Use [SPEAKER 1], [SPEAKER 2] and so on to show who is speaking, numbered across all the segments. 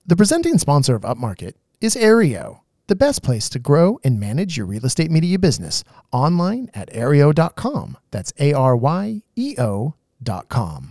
[SPEAKER 1] The presenting sponsor of Upmarket is Aryeo, the best place to grow and manage your real estate media business, online at aryeo.com. That's ARYEO.com.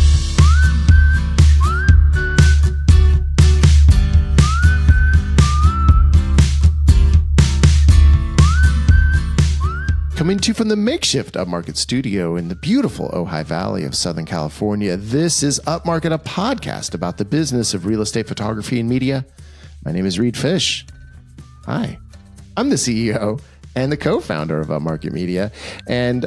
[SPEAKER 1] Coming to you from the makeshift Upmarket studio in the beautiful Ojai Valley of Southern California, this is Upmarket, a podcast about the business of real estate photography and media. My name is Reed Fish. Hi, I'm the CEO and the co-founder of Upmarket Media. And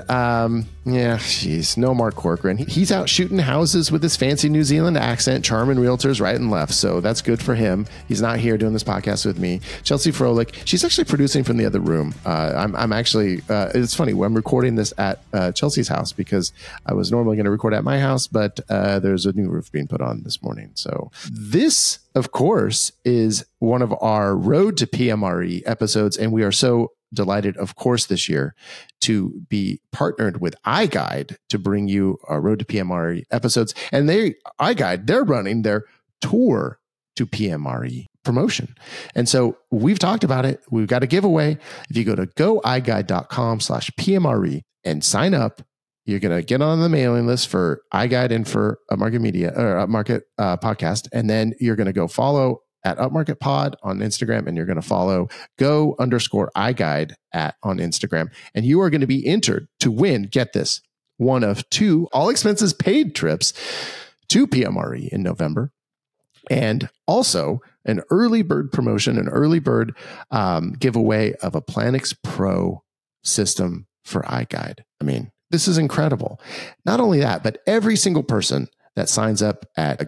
[SPEAKER 1] no Mark Corcoran. He's out shooting houses with his fancy New Zealand accent, charming realtors right and left. So that's good for him. He's not here doing this podcast with me. Chelsea Froelich, she's actually producing from the other room. I'm actually, it's funny, I'm recording this at Chelsea's house because I was normally going to record at my house, but there's a new roof being put on this morning. So this, of course, is one of our Road to PMRE episodes, and we are so delighted, of course, this year to be partnered with iGuide to bring you our Road to PMRE episodes. And iGuide, they're running their Tour to PMRE promotion. And so we've talked about it. We've got a giveaway. If you go to goiguide.com/PMRE and sign up, you're going to get on the mailing list for iGuide and for Upmarket Media or Upmarket podcast. And then you're going to go follow at Upmarket Pod on Instagram, and you're going to follow go_iGuide on Instagram. And you are going to be entered to win, get this, one of 2 all expenses paid trips to PMRE in November. And also an early bird promotion, an early bird giveaway of a Planix Pro system for iGuide. I mean, this is incredible. Not only that, but every single person that signs up at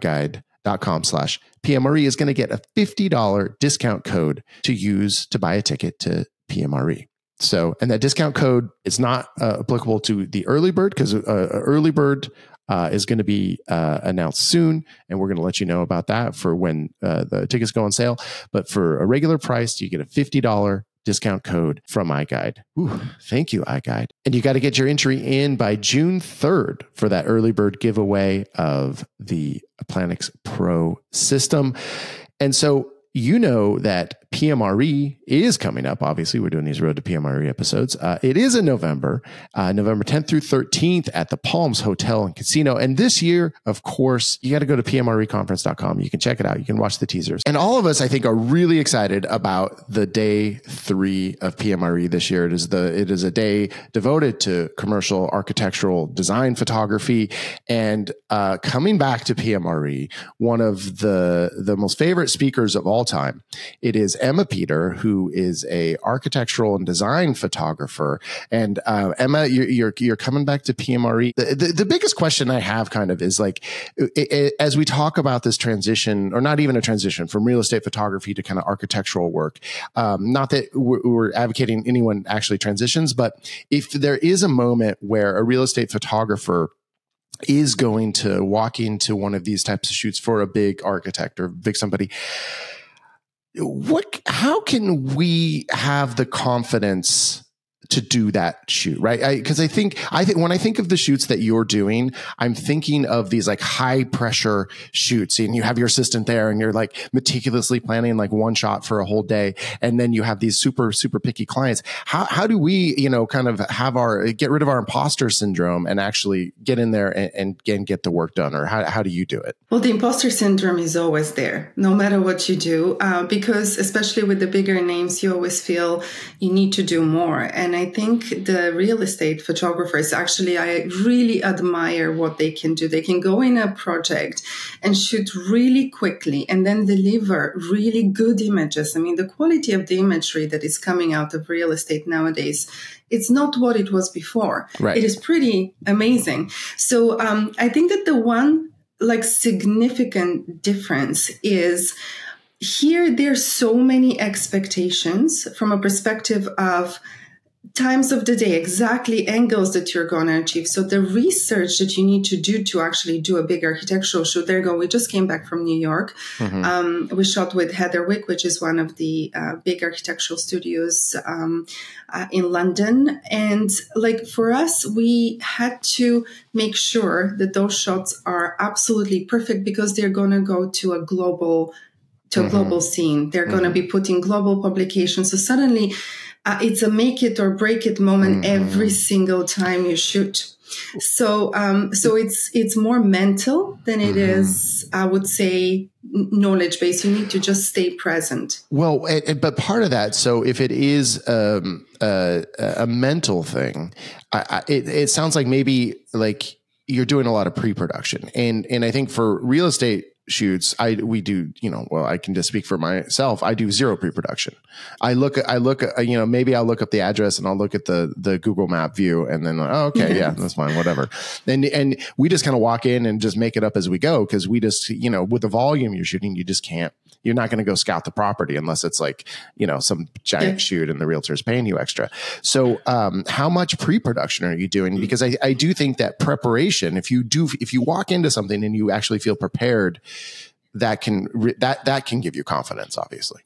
[SPEAKER 1] goiGuide.com/PMRE is going to get a $50 discount code to use to buy a ticket to PMRE. So, and that discount code is not applicable to the early bird because early bird is going to be announced soon, and we're going to let you know about that for when the tickets go on sale. But for a regular price, you get a $50 discount code from iGuide. Ooh, thank you, iGuide. And you got to get your entry in by June 3rd for that early bird giveaway of the Planix Pro system. And so you know that PMRE is coming up. Obviously, we're doing these Road to PMRE episodes. It is in November, November 10th through 13th at the Palms Hotel and Casino. And this year, of course, you got to go to PMREconference.com. You can check it out. You can watch the teasers. And all of us, I think, are really excited about the day 3 of PMRE this year. It is a day devoted to commercial architectural design photography. And coming back to PMRE, one of the most favorite speakers of all time, it is Emma Peter, who is a architectural and design photographer. And Emma, you're coming back to PMRE. The biggest question I have kind of is like, as we talk about this transition, or not even a transition from real estate photography to kind of architectural work, not that we're advocating anyone actually transitions, but if there is a moment where a real estate photographer is going to walk into one of these types of shoots for a big architect or big somebody, how can we have the confidence to do that shoot, right? Because I think when I think of the shoots that you're doing, I'm thinking of these like high pressure shoots, and you have your assistant there, and you're like meticulously planning like one shot for a whole day, and then you have these super picky clients. How do we, kind of get rid of our imposter syndrome and actually get in there and get the work done? Or how do you do it?
[SPEAKER 2] Well, the imposter syndrome is always there, no matter what you do, because especially with the bigger names, you always feel you need to do more. And I think the real estate photographers, actually, I really admire what they can do. They can go in a project and shoot really quickly and then deliver really good images. I mean, the quality of the imagery that is coming out of real estate nowadays, it's not what it was before.
[SPEAKER 1] Right.
[SPEAKER 2] It is pretty amazing. So I think that the one significant difference is here there's so many expectations from a perspective of times of the day, exactly angles that you're going to achieve. So the research that you need to do to actually do a big architectural shoot, there you go. We just came back from New York. We shot with Heatherwick, which is one of the big architectural studios in London. And like for us, we had to make sure that those shots are absolutely perfect because they're going to go to a global scene. They're going to be put in global publications. So suddenly it's a make it or break it moment every single time you shoot. So it's more mental than it is, I would say, knowledge based. You need to just stay present.
[SPEAKER 1] Well, but part of that, so if it is a mental thing, it sounds like maybe like you're doing a lot of pre-production, and I think for real estate shoots, we do, I can just speak for myself. I do zero pre-production. I look, maybe I'll look up the address and I'll look at the Google map view and then, yeah, that's fine, whatever. And we just kind of walk in and just make it up as we go. Cause we just, with the volume you're shooting, you're not going to go scout the property unless it's like, some giant shoot and the realtor's paying you extra. So, how much pre-production are you doing? Because I do think that preparation, if you walk into something and you actually feel prepared, that can give you confidence, obviously.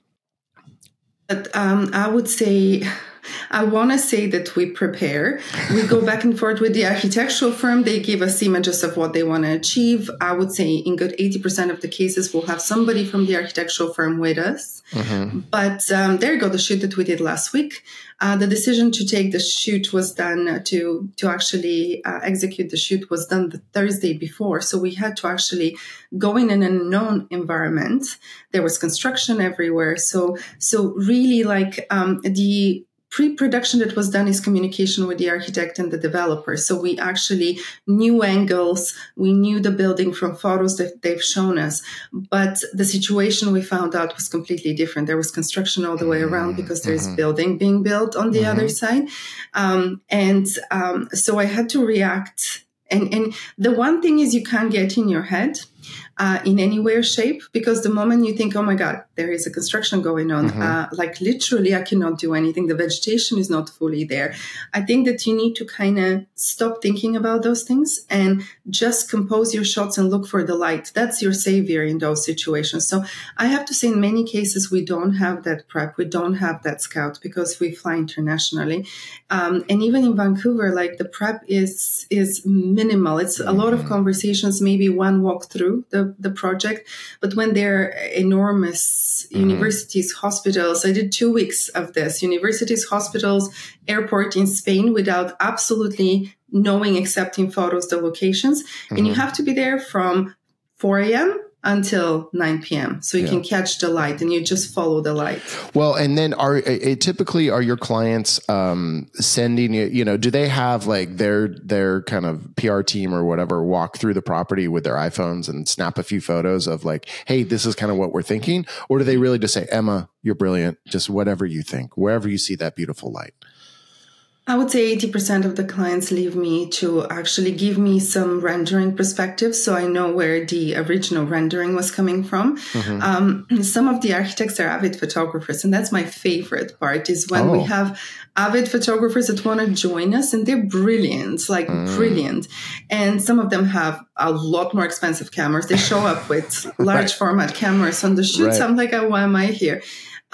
[SPEAKER 2] But I would say, I want to say that we prepare. We go back and forth with the architectural firm. They give us images of what they want to achieve. I would say in good 80% of the cases, we'll have somebody from the architectural firm with us. But there you go, the shoot that we did last week. The decision to take the shoot was done to actually execute the shoot was done the Thursday before. So we had to actually go in an unknown environment. There was construction everywhere. So really like the pre-production that was done is communication with the architect and the developer. So we actually knew angles. We knew the building from photos that they've shown us. But the situation we found out was completely different. There was construction all the way around because there's building being built on the other side. So I had to react. And the one thing is you can't get in your head in any way or shape, because the moment you think, oh my God, there is a construction going on, like literally I cannot do anything. The vegetation is not fully there. I think that you need to kind of stop thinking about those things and just compose your shots and look for the light. That's your savior in those situations. So I have to say in many cases, we don't have that prep. We don't have that scout because we fly internationally. And even in Vancouver, like the prep is minimal. It's a lot of conversations, maybe one walk through the project. But when they're enormous universities, hospitals, I did 2 weeks of this, universities, hospitals, airport in Spain without absolutely knowing, except in photos, the locations. And you have to be there from 4 a.m. until 9 p.m. So you can catch the light and you just follow the light.
[SPEAKER 1] Well, and then typically are your clients sending you, do they have like their kind of PR team or whatever walk through the property with their iPhones and snap a few photos of like, hey, this is kind of what we're thinking? Or do they really just say, Emma, you're brilliant, just whatever you think, wherever you see that beautiful light?
[SPEAKER 2] I would say 80% of the clients leave me to actually give me some rendering perspective, so I know where the original rendering was coming from. Some of the architects are avid photographers, and that's my favorite part, is when we have avid photographers that want to join us, and they're brilliant, brilliant. And some of them have a lot more expensive cameras. They show up with large format cameras on the shoots. I'm like, oh, why am I here?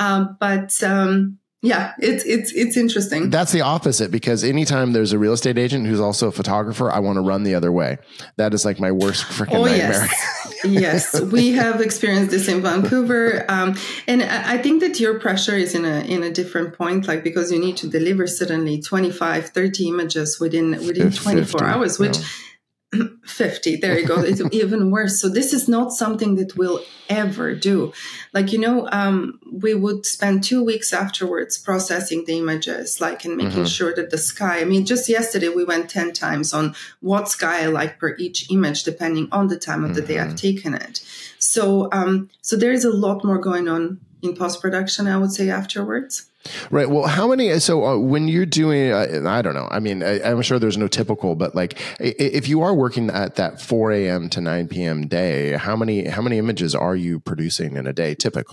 [SPEAKER 2] Yeah, it's interesting.
[SPEAKER 1] That's the opposite, because anytime there's a real estate agent who's also a photographer, I want to run the other way. That is like my worst freaking nightmare.
[SPEAKER 2] Yes, we have experienced this in Vancouver. And I think that your pressure is in a different point, like because you need to deliver suddenly 25, 30 images within 24 hours, which 50, there you go. It's even worse. So this is not something that we'll ever do. Like, we would spend 2 weeks afterwards processing the images, like, and making sure that the sky, just yesterday we went 10 times on what sky I like per each image, depending on the time of the day I've taken it. So, so there is a lot more going on in post-production, I would say, afterwards.
[SPEAKER 1] Right. Well, how many, so when you're doing, I don't know. I'm sure there's no typical, but like if you are working at that 4 a.m. to 9 p.m. day, how many images are you producing in a day typically?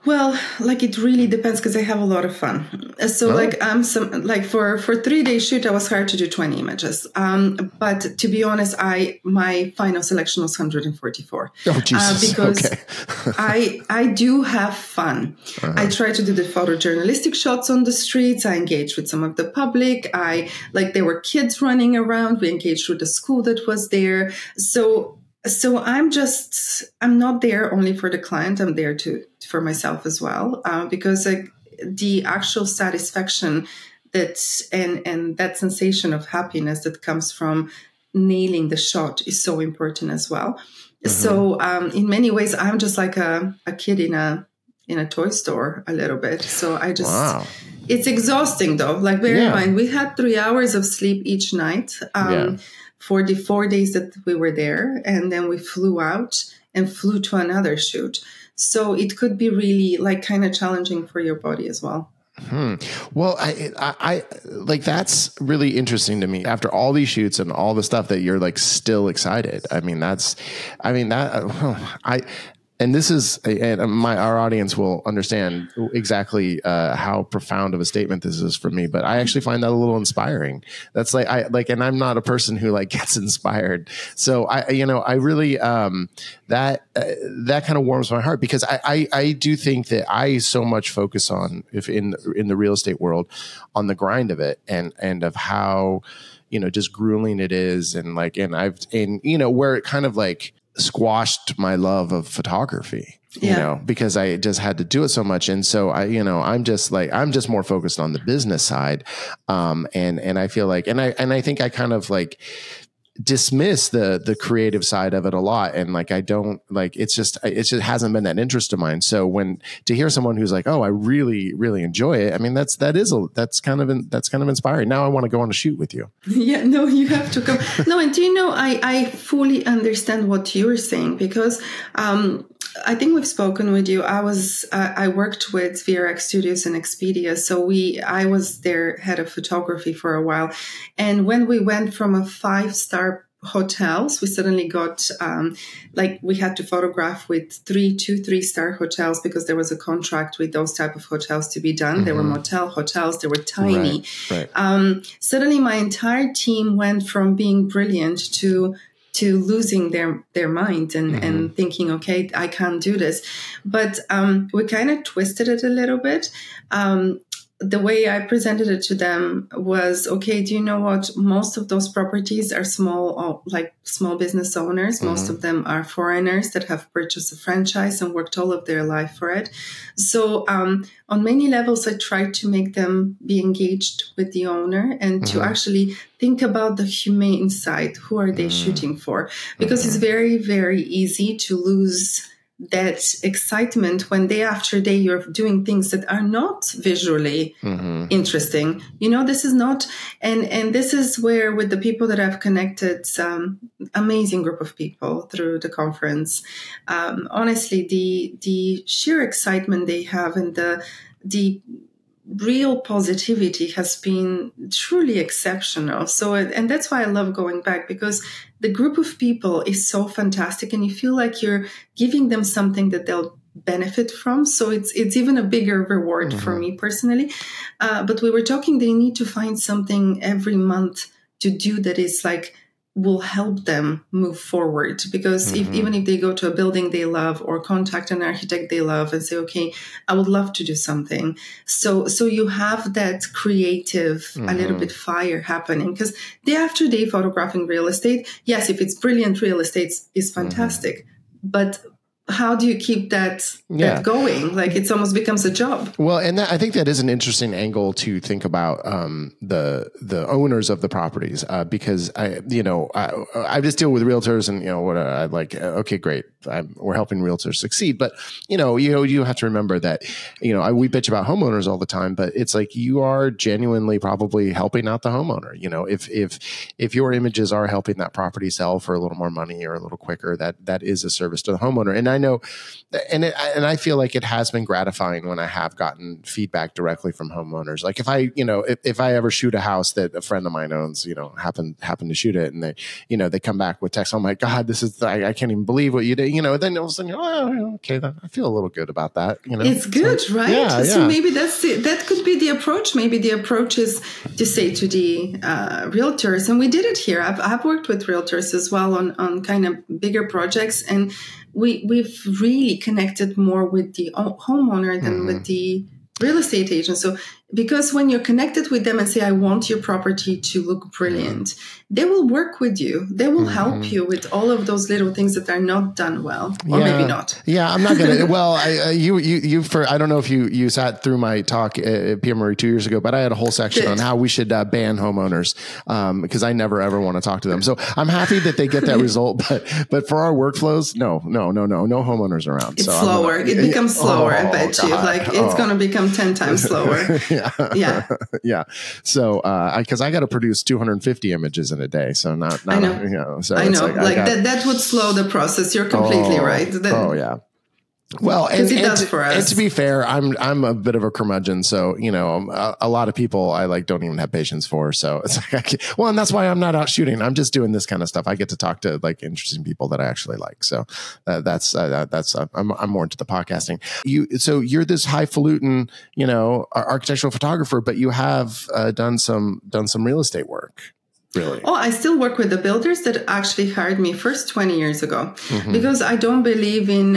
[SPEAKER 2] Well, like it really depends because I have a lot of fun. So like I'm for 3 day shoot, I was hired to do 20 images. But to be honest, my final selection was 144.
[SPEAKER 1] Oh Jesus!
[SPEAKER 2] Because
[SPEAKER 1] Okay.
[SPEAKER 2] I do have fun. I try to do the photojournalistic shots on the streets. I engage with some of the public. There were kids running around. We engaged with the school that was there. So I'm not there only for the client. I'm there for myself as well, because the actual satisfaction and that sensation of happiness that comes from nailing the shot is so important as well. Mm-hmm. So in many ways, I'm just like a kid in a toy store a little bit. So I just. Wow. It's exhausting though. Like bear in mind, we had 3 hours of sleep each night. For the 4 days that we were there. And then we flew out and flew to another shoot. So it could be really like kind of challenging for your body as well.
[SPEAKER 1] Well, I like, that's really interesting to me after all these shoots and all the stuff that you're like still excited. And this is, and our audience will understand exactly how profound of a statement this is for me. But I actually find that a little inspiring. That's and I'm not a person who like gets inspired. So I really that kind of warms my heart, because I do think that I so much focus on, if in the real estate world, on the grind of it and of how just grueling it is, and where it kind of like squashed my love of photography, because I just had to do it so much. And so I'm just more focused on the business side. And I feel like, and I think I kind of like dismiss the creative side of it a lot. And like, I don't like, it just hasn't been that interest of mine. So to hear someone who's like, oh, I really, really enjoy it. I mean, that's kind of inspiring. Now I want to go on a shoot with you.
[SPEAKER 2] Yeah, no, you have to come. No. And do I fully understand what you're saying, because, I think we've spoken with you. I worked with VRX Studios and Expedia. So I was their head of photography for a while. And when we went from a 5-star hotels, we suddenly got, we had to photograph with 3-star hotels, because there was a contract with those type of hotels to be done. Mm-hmm. There were motel hotels. They were tiny.
[SPEAKER 1] Right.
[SPEAKER 2] Suddenly my entire team went from being brilliant to losing their mind and thinking, okay, I can't do this. But we kind of twisted it a little bit. The way I presented it to them was, okay, do you know what? Most of those properties are small business owners. Mm-hmm. Most of them are foreigners that have purchased a franchise and worked all of their life for it. So on many levels, I tried to make them be engaged with the owner and to actually think about the humane side. Who are they shooting for? Because it's very, very easy to lose that excitement when day after day you're doing things that are not visually interesting. This is not, and this is where, with the people that I've connected, amazing group of people through the conference. Honestly, the sheer excitement they have and the real positivity has been truly exceptional. So, and that's why I love going back, because the group of people is so fantastic, and you feel like you're giving them something that they'll benefit from. So it's even a bigger reward for me personally. But we were talking, they need to find something every month to do that is like, will help them move forward, because even if they go to a building they love or contact an architect they love and say, okay, I would love to do something. So you have that creative, a little bit fire happening, because day after day photographing real estate, yes, if it's brilliant real estate is fantastic, but how do you keep that going? Like, it almost becomes a job.
[SPEAKER 1] Well, and I think that is an interesting angle to think about the owners of the properties, because I just deal with realtors, and what I like. Okay, great, we're helping realtors succeed, but you have to remember that we bitch about homeowners all the time, but it's like you are genuinely probably helping out the homeowner. If your images are helping that property sell for a little more money or a little quicker, that is a service to the homeowner. And I know, and I feel like it has been gratifying when I have gotten feedback directly from homeowners. Like if I ever shoot a house that a friend of mine owns, happen to shoot it, and they come back with text, oh my God, this is, I can't even believe what you did. then all of a sudden, okay, I feel a little good about that.
[SPEAKER 2] It's good, so, right?
[SPEAKER 1] Yeah,
[SPEAKER 2] so maybe that could be the approach. Maybe the approach is to say to the realtors, and we did it here. I've worked with realtors as well on kind of bigger projects, and we've really connected more with the homeowner than with the real estate agent. So because when you're connected with them and say, I want your property to look brilliant, they will work with you. They will help you with all of those little things that are not done well, or maybe not.
[SPEAKER 1] Yeah, I'm not going to. Well, I don't know if you sat through my talk at PMRE 2 years ago, but I had a whole section on how we should ban homeowners because I never ever want to talk to them. So I'm happy that they get that result, but for our workflows, no homeowners around.
[SPEAKER 2] It's slower. It becomes slower. I bet you. Like it's going to become 10 times slower.
[SPEAKER 1] Yeah. So, because I got to produce 250 images in a day, so not
[SPEAKER 2] I know.
[SPEAKER 1] So
[SPEAKER 2] I know. That would slow the process. You're completely right.
[SPEAKER 1] Yeah. Well, and to be fair, I'm a bit of a curmudgeon, so a lot of people I don't even have patience for. So it's and that's why I'm not out shooting. I'm just doing this kind of stuff. I get to talk to interesting people that I actually like. So that's I'm more into the podcasting. You're this highfalutin architectural photographer, but you have done some real estate work. Really?
[SPEAKER 2] Oh, I still work with the builders that actually hired me first 20 years ago because I don't believe in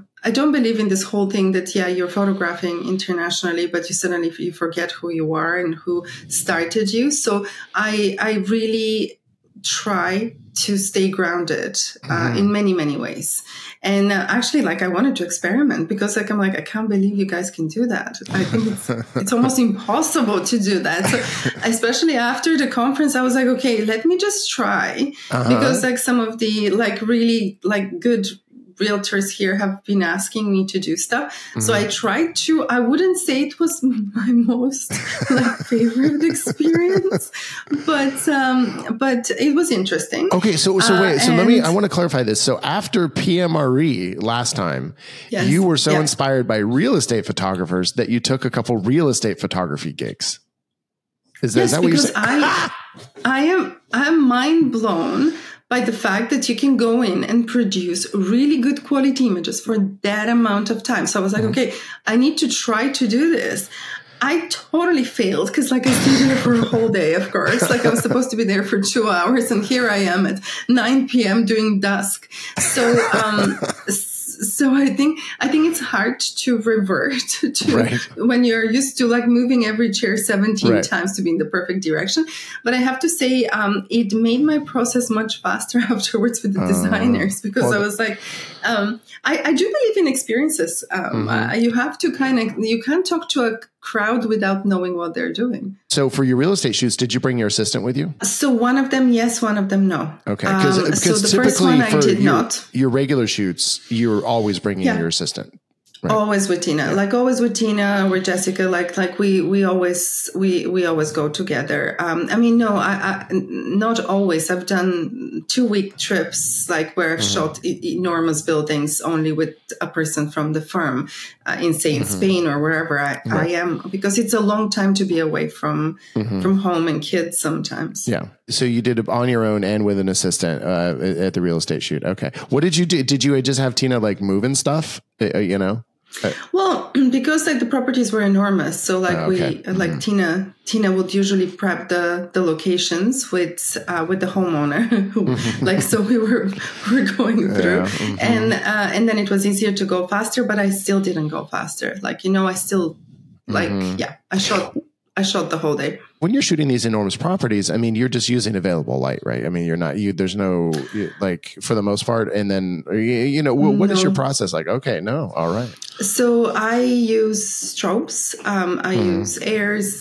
[SPEAKER 2] this whole thing that, you're photographing internationally, but you forget who you are and who started you. So I really try to stay grounded in many, many ways. And actually, I wanted to experiment because I'm I can't believe you guys can do that. I think it's almost impossible to do that. So especially after the conference, I was like, okay, let me just try because some of the really good realtors here have been asking me to do stuff. So I tried to, I wouldn't say it was my most favorite experience, but it was interesting.
[SPEAKER 1] Okay. So wait, I want to clarify this. So after PMRE last time, you were so inspired by real estate photographers that you took a couple real estate photography gigs. Is that what you're saying?
[SPEAKER 2] I'm mind blown by the fact that you can go in and produce really good quality images for that amount of time. So I was like, okay, I need to try to do this. I totally failed because I stayed there for a whole day, of course. I was supposed to be there for 2 hours and here I am at 9 p.m. doing dusk. So I think it's hard to revert to when you're used to moving every chair 17 times to be in the perfect direction. But I have to say, it made my process much faster afterwards with the designers because I was I do believe in experiences. You have to you can't talk to a crowd without knowing what they're doing.
[SPEAKER 1] So for your real estate shoots, did you bring your assistant with you?
[SPEAKER 2] So one of them, yes, one of them, no.
[SPEAKER 1] Okay. Because
[SPEAKER 2] the first one I did not.
[SPEAKER 1] Your regular shoots, you're always bringing your assistant. Right.
[SPEAKER 2] Always with Tina, always with Tina or Jessica, we always go together. I not always. I've done 2-week trips, where I've shot enormous buildings only with a person from the firm in Spain or wherever I am, because it's a long time to be away from home and kids sometimes.
[SPEAKER 1] Yeah. So you did it on your own and with an assistant at the real estate shoot. Okay. What did you do? Did you just have Tina moving stuff?
[SPEAKER 2] Well, because the properties were enormous, so Tina would usually prep the locations with the homeowner, so we were going through, and then it was easier to go faster, but I still didn't go faster. I still I shot the whole day.
[SPEAKER 1] When you're shooting these enormous properties, you're just using available light, right? You're not, there's no, for the most part. And then, what is your process like? Okay, no. All right.
[SPEAKER 2] So I use strobes. I use airs.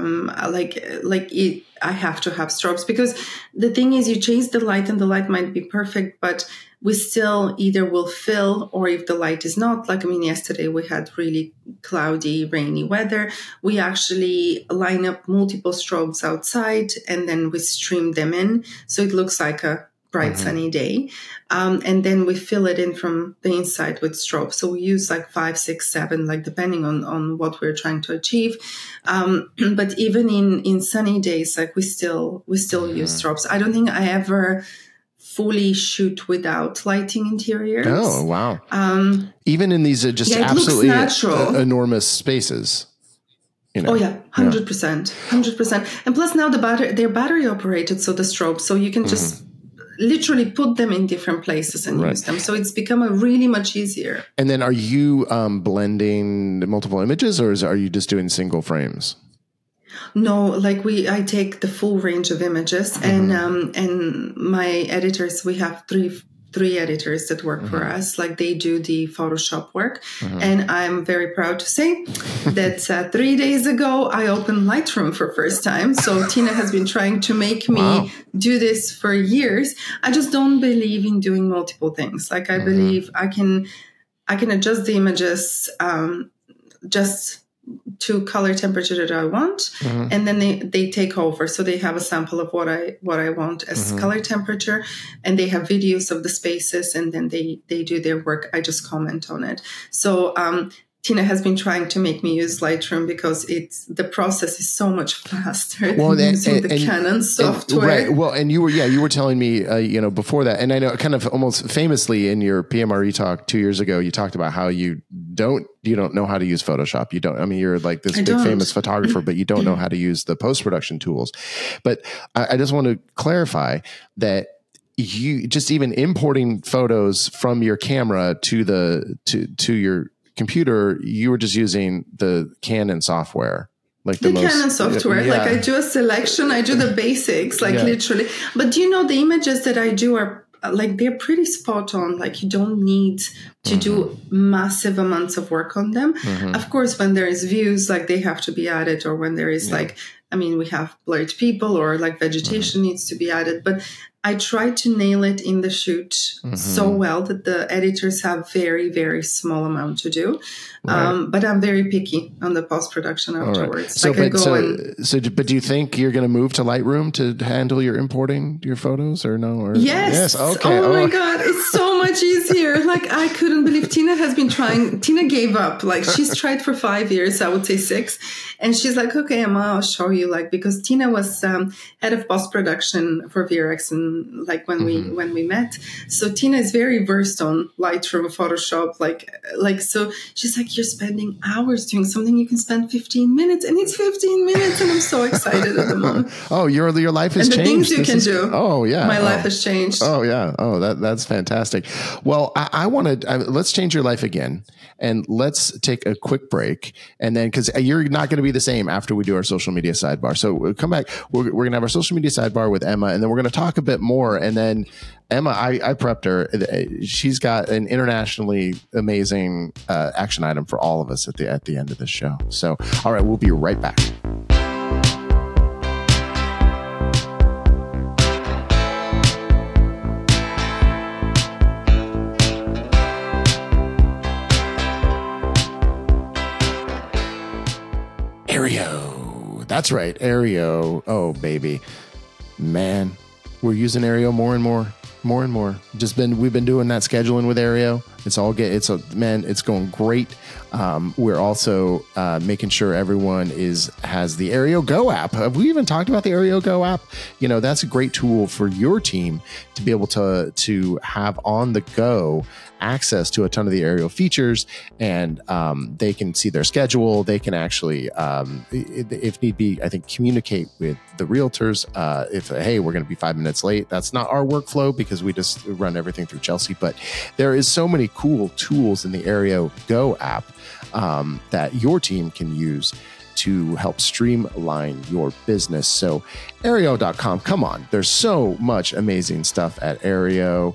[SPEAKER 2] I have to have strobes because the thing is you change the light and the light might be perfect, but we still either will fill, or if the light is not, yesterday we had really cloudy, rainy weather. We actually line up multiple strobes outside and then we stream them in. So it looks like a bright sunny day. And then we fill it in from the inside with strobes. So we use 5, 6, 7, depending on what we're trying to achieve. But even in sunny days, we still use strobes. I don't think I ever fully shoot without lighting interiors.
[SPEAKER 1] Oh, wow. Even in these just absolutely enormous spaces. You know.
[SPEAKER 2] Oh yeah, 100%, 100%. And plus now they're battery operated, so the strobe, so you can just literally put them in different places and use them. So it's become a really much easier.
[SPEAKER 1] And then are you blending multiple images, or are you just doing single frames?
[SPEAKER 2] No, like I take the full range of images, and my editors, we have three editors that work for us. Like they do the Photoshop work. And I'm very proud to say that 3 days ago, I opened Lightroom for first time. So Tina has been trying to make me do this for years. I just don't believe in doing multiple things. Like I believe I can adjust the images just to color temperature that I want, and then they take over. So they have a sample of what I want as color temperature, and they have videos of the spaces, and then they do their work. I just comment on it. So Tina has been trying to make me use Lightroom because the process is so much faster than using the Canon software.
[SPEAKER 1] Right. Well, and you were telling me, before that, and I know kind of almost famously in your PMRE talk 2 years ago, you talked about how you don't know how to use Photoshop. You're like this big famous photographer, but you don't know how to use the post-production tools. But I just want to clarify that you just even importing photos from your camera to your computer, you were just using the Canon software, like the
[SPEAKER 2] Canon software. Yeah. Like I do a selection, I do the basics, literally. But the images that I do are like they're pretty spot on. Like you don't need to do massive amounts of work on them. Of course, when there is views, like they have to be added, or when there is we have blurred people or like vegetation needs to be added, but I try to nail it in the shoot so well that the editors have very, very small amount to do. But I'm very picky on the post-production afterwards.
[SPEAKER 1] Right. But do you think you're going to move to Lightroom to handle your importing your photos or no? Or,
[SPEAKER 2] yes. Okay. Oh my God. It's so much easier. Like I couldn't believe Tina has been trying. Tina gave up. Like she's tried for 5 years, I would say 6. And she's like, okay, Emma, I'll show you. Like, because Tina was head of post-production for VRX and like when we met. So Tina is very versed on Lightroom, Photoshop, like so she's like, you're spending hours doing something you can spend 15 minutes, and it's 15 minutes, and I'm so excited at the moment.
[SPEAKER 1] Oh, your life has changed.
[SPEAKER 2] And the things you can do.
[SPEAKER 1] Oh yeah.
[SPEAKER 2] My life has changed.
[SPEAKER 1] Oh yeah. Oh, that's fantastic. Well, I want to, let's change your life again. And let's take a quick break. And then, because you're not going to be the same after we do our social media sidebar. So we'll come back. We're going to have our social media sidebar with Emma, and then we're going to talk a bit more. And then Emma, I prepped her. She's got an internationally amazing action item for all of us at the end of this show. So, all right, we'll be right back. Aereo. That's right. Aereo. Oh, baby. Man, we're using Aereo more and more. We've been doing that scheduling with Aereo. It's going great. We're also making sure everyone has the Aereo Go app. Have we even talked about the Aereo Go app? That's a great tool for your team to be able to have on the go access to a ton of the Aereo features, and they can see their schedule. They can actually, if need be, I think, communicate with the realtors. If, hey, we're going to be 5 minutes late, that's not our workflow because we just run everything through Chelsea. But there is so many cool tools in the Aereo Go app that your team can use to help streamline your business. So Aereo.com, come on. There's so much amazing stuff at Aereo,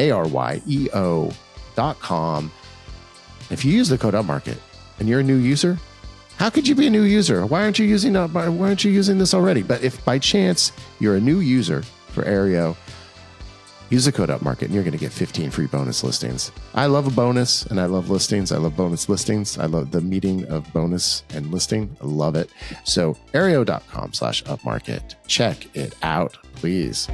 [SPEAKER 1] ARYEO.com. If you use the code UPMARKET and you're a new user, how could you be a new user? Why aren't you using this already? But if by chance you're a new user for Aereo, use the code UPMARKET and you're going to get 15 free bonus listings. I love a bonus and I love listings. I love bonus listings. I love the meeting of bonus and listing. I love it. So Aereo.com/upmarket. Check it out, please.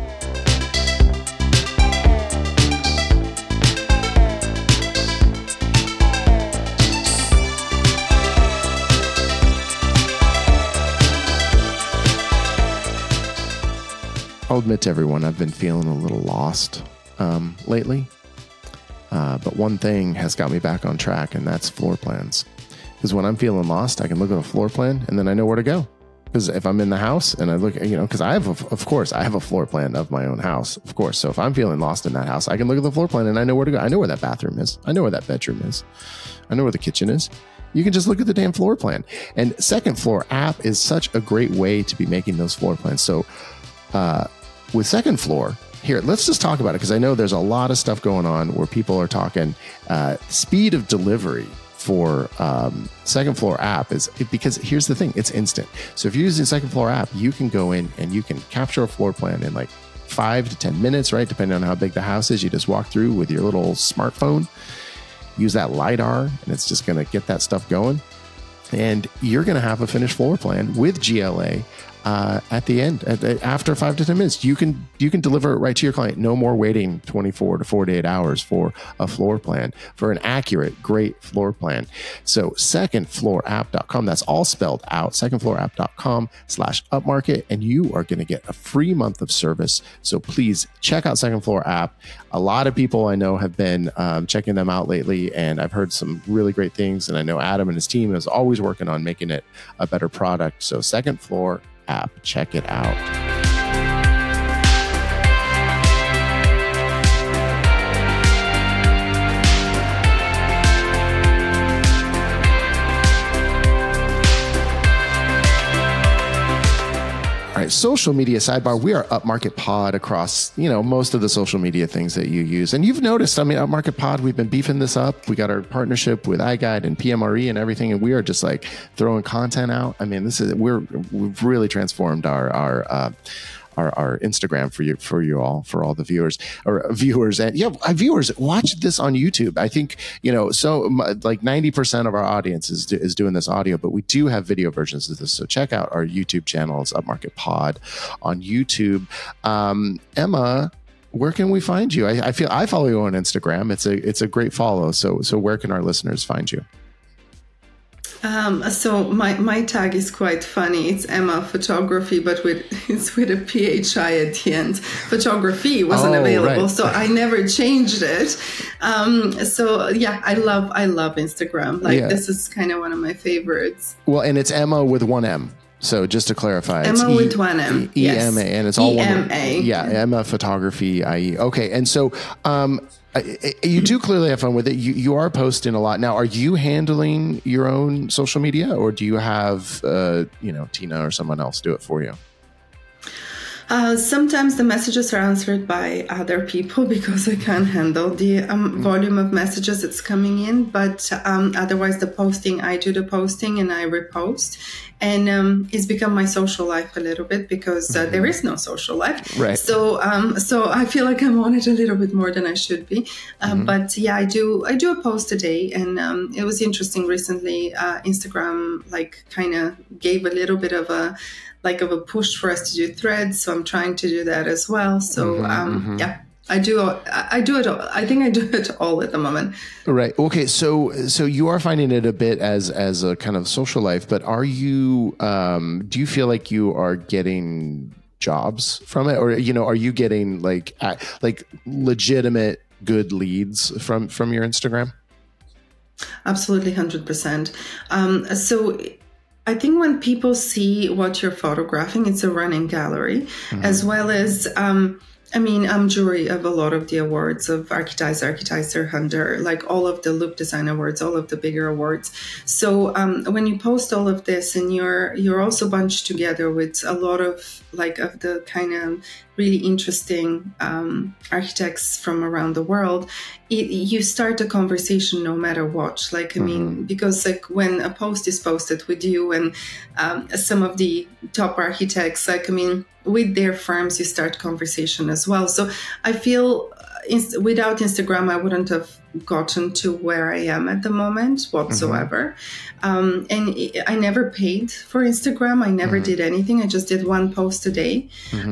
[SPEAKER 1] I'll admit to everyone, I've been feeling a little lost lately. But one thing has got me back on track, and that's floor plans. Because when I'm feeling lost, I can look at a floor plan and then I know where to go. Because if I'm in the house and I look, because I have, of course, I have a floor plan of my own house, of course. So if I'm feeling lost in that house, I can look at the floor plan and I know where to go. I know where that bathroom is. I know where that bedroom is. I know where the kitchen is. You can just look at the damn floor plan. And Second Floor app is such a great way to be making those floor plans. So with Second Floor, here, let's just talk about it, because I know there's a lot of stuff going on where people are talking speed of delivery for Second Floor app because here's the thing, it's instant. So if you're using Second Floor app, you can go in and you can capture a floor plan in like 5 to 10 minutes, right? Depending on how big the house is. You just walk through with your little smartphone, use that LiDAR, and it's just going to get that stuff going. And you're going to have a finished floor plan with GLA at the end, after 5 to 10 minutes. You can deliver it right to your client. No more waiting 24 to 48 hours for a floor plan, for an accurate, great floor plan. So secondfloorapp.com, that's all spelled out, secondfloorapp.com/upmarket, and you are going to get a free month of service. So please check out Second Floor app. A lot of people I know have been checking them out lately, and I've heard some really great things. And I know Adam and his team is always working on making it a better product. So Second Floor app, check it out. All right, social media sidebar. We are Upmarket Pod across, most of the social media things that you use. And you've noticed, Upmarket Pod, we've been beefing this up. We got our partnership with iGuide and PMRE and everything, and we are just like throwing content out. We've really transformed our Instagram for you all, for all the viewers, and viewers watch this on YouTube. I think, like 90% of our audience is doing this audio, but we do have video versions of this. So check out our YouTube channel. It's Upmarket Pod on YouTube. Emma, where can we find you? I follow you on Instagram. It's a great follow. So where can our listeners find you?
[SPEAKER 2] So my tag is quite funny. It's Emma Photography, but it's with a PHI at the end. Photography wasn't available, right. So I never changed it. I love Instagram. This is kind of one of my favorites.
[SPEAKER 1] Well, and it's Emma with one M. So just to clarify,
[SPEAKER 2] Emma with one M.
[SPEAKER 1] EMA, and it's all
[SPEAKER 2] EMA.
[SPEAKER 1] one. Yeah, Emma Photography, IE. Okay, and so you do clearly have fun with it. You are posting a lot. Now, are you handling your own social media, or do you have Tina or someone else do it for you?
[SPEAKER 2] Sometimes the messages are answered by other people because I can't handle the volume of messages that's coming in. But otherwise, I do the posting and I repost. And it's become my social life a little bit because there is no social life.
[SPEAKER 1] Right.
[SPEAKER 2] So I feel like I'm on it a little bit more than I should be. But yeah, I do a post a day. And it was interesting recently. Instagram kind of gave a little bit of a push for us to do threads. So I'm trying to do that as well. So yeah. I do it all. I think I do it all at the moment.
[SPEAKER 1] Right. Okay. So you are finding it a bit as a kind of social life, but are you, do you feel like you are getting jobs from it, or, are you getting like legitimate good leads from your Instagram?
[SPEAKER 2] Absolutely. 100%. So I think when people see what you're photographing, it's a running gallery, as well as, I'm jury of a lot of the awards of Architizer, Hunter, like all of the Loop Design Awards, all of the bigger awards. So when you post all of this and you're also bunched together with a lot of the kind of really interesting architects from around the world, you start a conversation no matter what. Because when a post is posted with you and some of the top architects, with their firms, you start conversation as well. So I feel without Instagram, I wouldn't have gotten to where I am at the moment whatsoever. And I never paid for Instagram. I never did anything. I just did one post a day.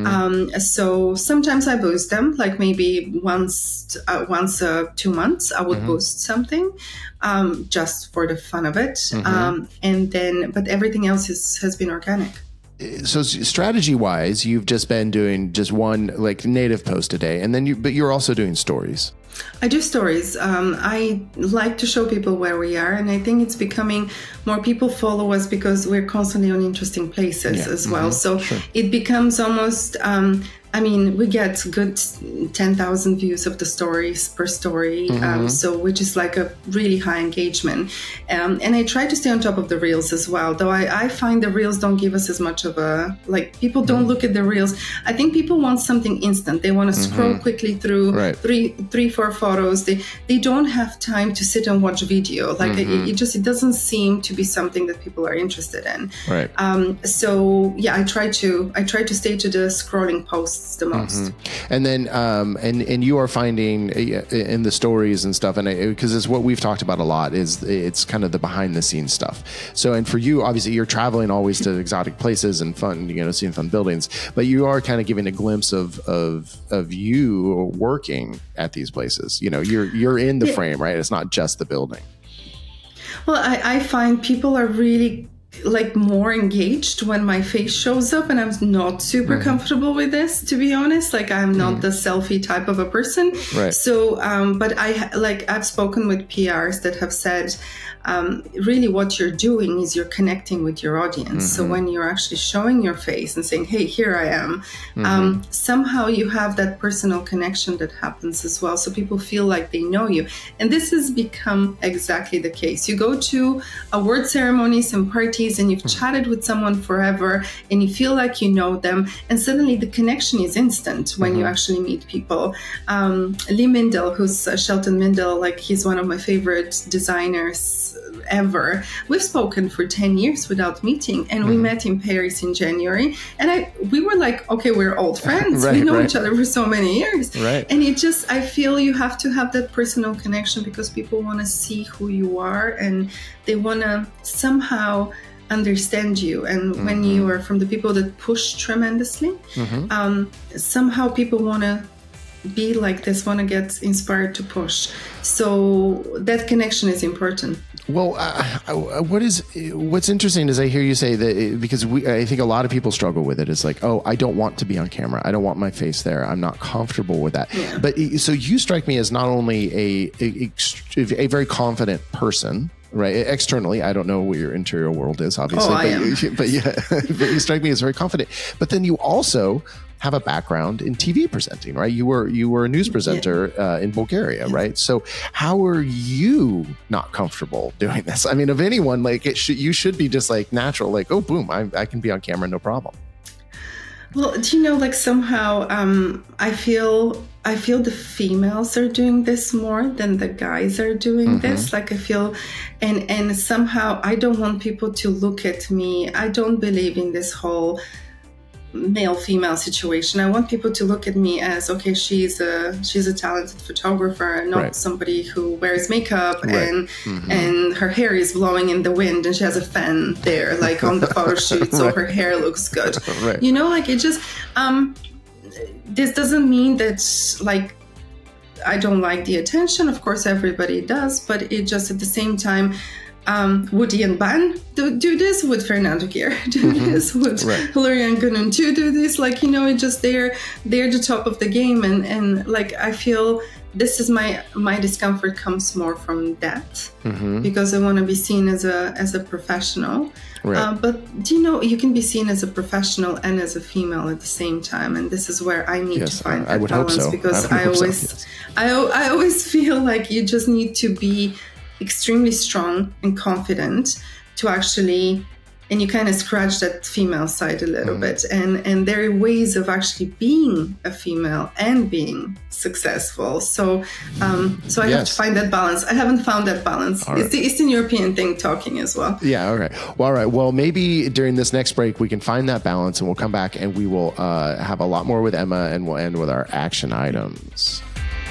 [SPEAKER 2] So sometimes I boost them, like maybe once 2 months, I would boost something just for the fun of it. But everything else has been organic.
[SPEAKER 1] so strategy wise, you've just been doing just one like native post a day, and then but you're also doing stories.
[SPEAKER 2] I do stories. I like to show people where we are, and I think it's becoming more people follow us because we're constantly on interesting places as well. So it becomes almost, we get good 10,000 views of the stories per story, so which is like a really high engagement. And I try to stay on top of the reels as well, though I find the reels don't give us as much of a, like, people don't look at the reels. I think people want something instant. They want to scroll quickly through three, 4 photos. They don't have time to sit and watch video. Like it doesn't seem to be something that people are interested in.
[SPEAKER 1] Right.
[SPEAKER 2] So yeah, I try to stay to the scrolling posts the most.
[SPEAKER 1] And then and you are finding in the stories and stuff, and because it's what we've talked about a lot, is it's kind of the behind the scenes stuff. So, and for you, obviously you're traveling always to exotic places and fun, seeing fun buildings, but you are kind of giving a glimpse of you working at these places. You're in the frame, right? It's not just the building.
[SPEAKER 2] Well, I find people are really like more engaged when my face shows up, and I'm not super comfortable with this, to be honest. Like, I'm not the selfie type of a person.
[SPEAKER 1] Right.
[SPEAKER 2] So, but I've spoken with PRs that have said, really what you're doing is you're connecting with your audience. So when you're actually showing your face and saying, hey, here I am, somehow you have that personal connection that happens as well. So people feel like they know you. And this has become exactly the case. You go to award ceremonies and parties and you've chatted with someone forever and you feel like you know them, and suddenly the connection is instant when you actually meet people. Lee Mindell, who's Shelton Mindell, like, he's one of my favorite designers ever. We've spoken for 10 years without meeting, and we met in Paris in January, and we were like, okay, we're old friends. We know each other for so many years.
[SPEAKER 1] Right.
[SPEAKER 2] And I feel you have to have that personal connection because people want to see who you are and they want to somehow understand you. And when you are from the people that push tremendously, somehow people want to be like this, want to get inspired to push. So that connection is important.
[SPEAKER 1] Well, what's interesting is I hear you say that because I think a lot of people struggle with it. It's like, oh, I don't want to be on camera. I don't want my face there. I'm not comfortable with that. Yeah. But so you strike me as not only a very confident person, right? Externally, I don't know what your interior world is, obviously. But you strike me as very confident. But then you also have a background in TV presenting, right? You were a news presenter in Bulgaria, right? So how are you not comfortable doing this? I mean, of anyone, like you should be just like natural, like, oh, boom, I can be on camera, no problem.
[SPEAKER 2] Well, do you know, like somehow I feel the females are doing this more than the guys are doing this. Like I feel, and somehow I don't want people to look at me. I don't believe in this whole male-female situation. I want people to look at me as, okay, she's a talented photographer, not somebody who wears makeup and her hair is blowing in the wind and she has a fan there, like on the photo shoot, so her hair looks good. You know, like it just this doesn't mean that like I don't like the attention. Of course, everybody does, but it just at the same time. Woody and Ban do this, with Fernando Guerra do this, with Hillary and Gunun do this, like, you know, it just they're the top of the game, and like I feel this is my discomfort comes more from that because I want to be seen as a professional. But do you know, you can be seen as a professional and as a female at the same time, and this is where I need to find that balance because I always feel like you just need to be extremely strong and confident to actually, and you kind of scratch that female side a little bit, and there are ways of actually being a female and being successful. So I have to find that balance. I haven't found that balance. It's the Eastern European thing talking as well.
[SPEAKER 1] Yeah. Okay. Well, all right. Well, maybe during this next break we can find that balance, and we'll come back and we will have a lot more with Emma, and we'll end with our action items.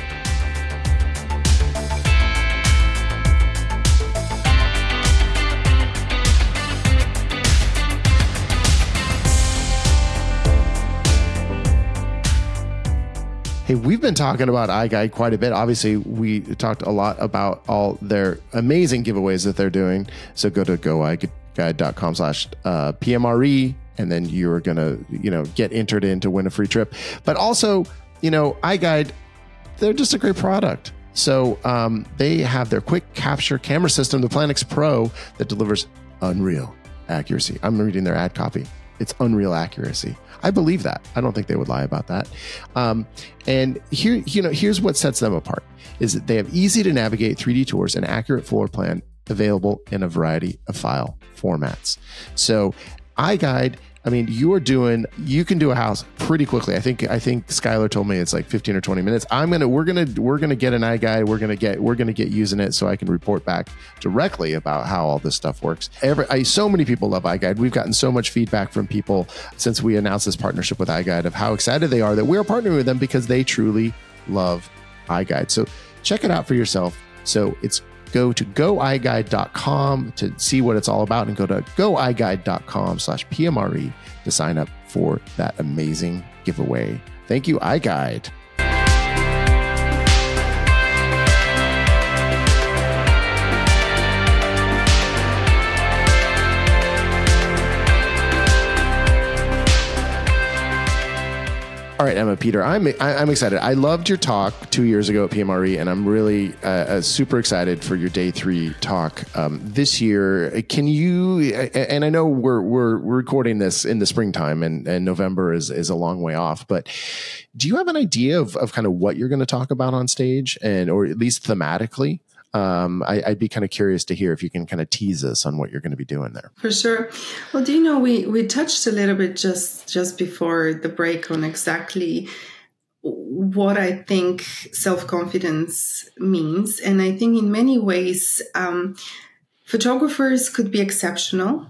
[SPEAKER 1] Hey, we've been talking about iGuide quite a bit. Obviously, we talked a lot about all their amazing giveaways that they're doing. So go to iGuide.com/PMRE, and then you're going to, get entered in to win a free trip. But also, iGuide, they're just a great product. So they have their quick capture camera system, the Planix Pro, that delivers unreal accuracy. I'm reading their ad copy. It's unreal accuracy. I believe that. I don't think they would lie about that. And here, here's what sets them apart is that they have easy to navigate 3D tours and accurate floor plan available in a variety of file formats. So iGuide, you can do a house pretty quickly. I think Skylar told me it's like 15 or 20 minutes. We're gonna get an iGuide. We're gonna get using it so I can report back directly about how all this stuff works. So many people love iGuide. We've gotten so much feedback from people since we announced this partnership with iGuide of how excited they are that we're partnering with them because they truly love iGuide. So check it out for yourself. So it's go to goiguide.com to see what it's all about, and go to goiguide.com/PMRE to sign up for that amazing giveaway. Thank you, iGuide. All right, Emma, Peter, I'm excited. I loved your talk 2 years ago at PMRE, and I'm really super excited for your day 3 talk this year. Can you? And I know we're recording this in the springtime, and November is a long way off. But do you have an idea of kind of what you're going to talk about on stage, or at least thematically? I'd be kind of curious to hear if you can kind of tease us on what you're going to be doing there.
[SPEAKER 2] For sure. Well, we touched a little bit just before the break on exactly what I think self-confidence means. And I think in many ways, photographers could be exceptional,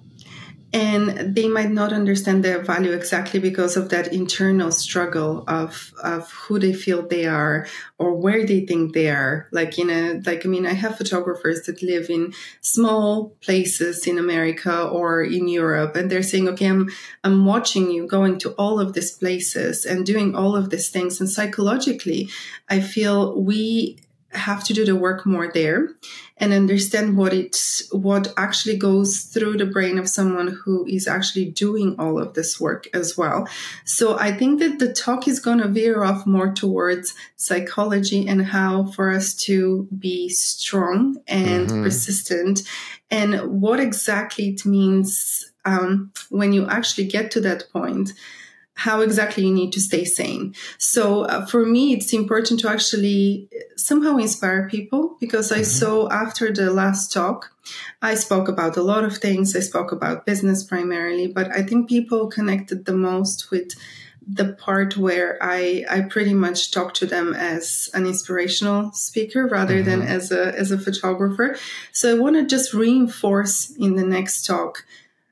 [SPEAKER 2] and they might not understand their value exactly because of that internal struggle of who they feel they are or where they think they are. I have photographers that live in small places in America or in Europe, and they're saying, okay, I'm watching you going to all of these places and doing all of these things. And psychologically, I feel we have to do the work more there and understand what actually goes through the brain of someone who is actually doing all of this work as well. So I think that the talk is going to veer off more towards psychology and how for us to be strong and persistent, and what exactly it means when you actually get to that point, how exactly you need to stay sane. So for me, it's important to actually somehow inspire people, because I saw after the last talk, I spoke about a lot of things. I spoke about business primarily, but I think people connected the most with the part where I pretty much talk to them as an inspirational speaker rather than as a photographer. So I want to just reinforce in the next talk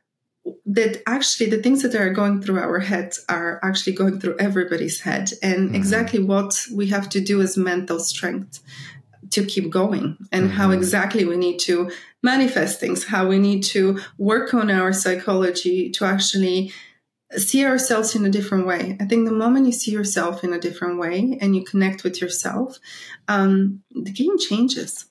[SPEAKER 2] that actually the things that are going through our heads are actually going through everybody's head, and exactly what we have to do as mental strength to keep going, and how exactly we need to manifest things, how we need to work on our psychology to actually see ourselves in a different way. I think the moment you see yourself in a different way and you connect with yourself, the game changes.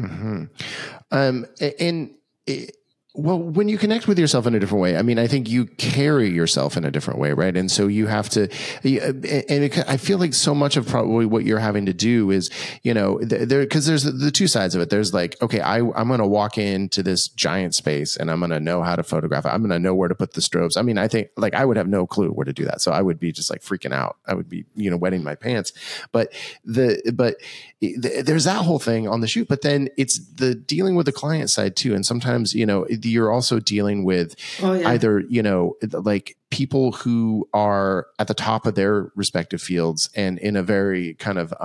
[SPEAKER 1] Well, when you connect with yourself in a different way, I think you carry yourself in a different way, right? And so you have to, I feel like so much of probably what you're having to do is, because there's the two sides of it. There's like, okay, I'm going to walk into this giant space and I'm going to know how to photograph it. I'm going to know where to put the strobes. I think like I would have no clue where to do that. So I would be just like freaking out. I would be, wetting my pants. But there's that whole thing on the shoot, but then it's the dealing with the client side too. And sometimes, you're also dealing with either, like people who are at the top of their respective fields and in a very kind of,